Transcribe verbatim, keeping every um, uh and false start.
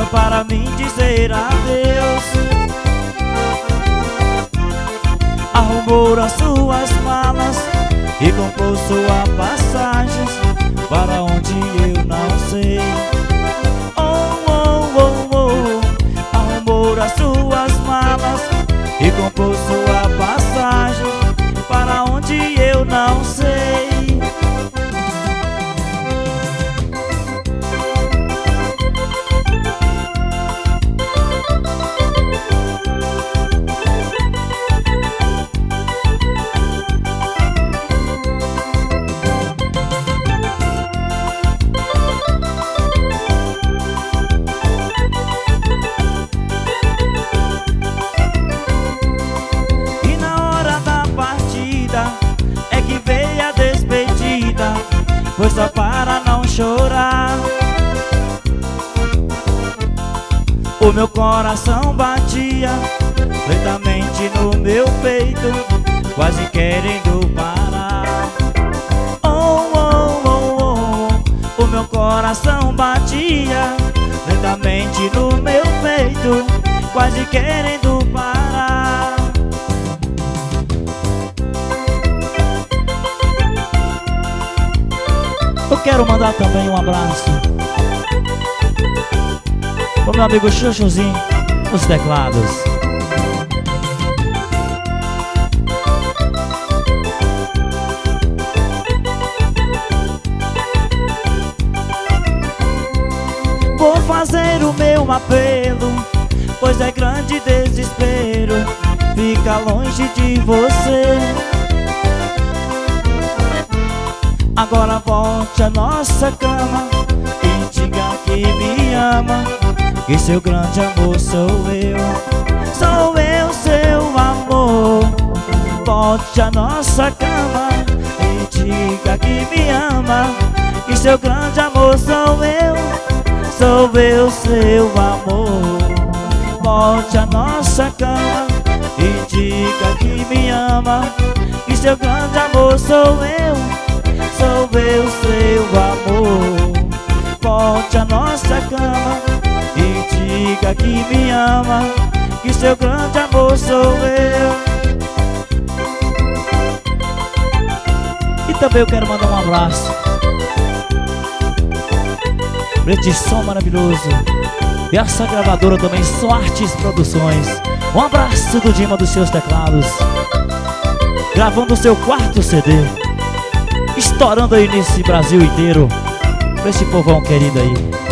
para mim dizer adeus. Arrumou as suas malas e comprou sua passagem para onde eu não sei. Oh, oh, oh, oh. Arrumou as suas malas e comprou sua passagem para onde eu não sei. Foi só para não chorar. O meu coração batia lentamente no meu peito, quase querendo parar. Oh, oh, oh, oh. O meu coração batia lentamente no meu peito, quase querendo parar. Eu quero mandar também um abraço pro meu amigo Chuchuzinho nos teclados. Vou fazer o meu apelo, pois é grande desespero ficar longe de você. Agora volte à nossa cama e diga que me ama, que seu grande amor sou eu. Sou eu, seu amor. Volte à nossa cama e diga que me ama, que seu grande amor sou eu. Sou eu, seu amor. Volte à nossa cama e diga que me ama, que seu grande amor sou eu. Sou eu, seu amor. Volte à nossa cama e diga que me ama, que seu grande amor sou eu. E também eu quero mandar um abraço pra este som maravilhoso e essa gravadora também, Soartes Produções. Um abraço do Dima dos seus teclados, gravando o seu quarto C D, estourando aí nesse Brasil inteiro, pra esse povão querido aí.